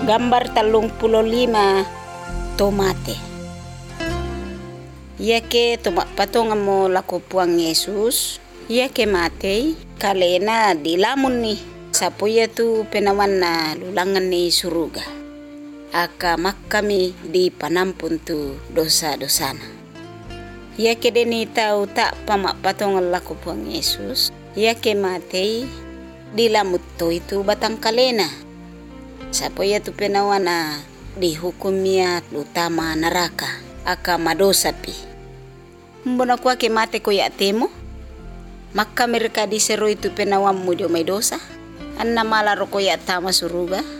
Gambar 35 tomate. Ia ke toma patonga mo lako puang Yesus. Ia ke matei kalena dilamun ni sapoya tu penawan na lulangan ni suruga. Aka makami di panampun tu dosa-dosana. Ia ke deni tau tak pamak patonga lako puang Yesus. Ia ke matei dilamut to itu batang kalena. Sapoya tu penawana dihukumia utama neraka aka madosa pi. Mbona kwa ke mate ko ya temo? Maka mereka diseru itu penawan mujo mai dosa. Anna mala roko ya tama suruga.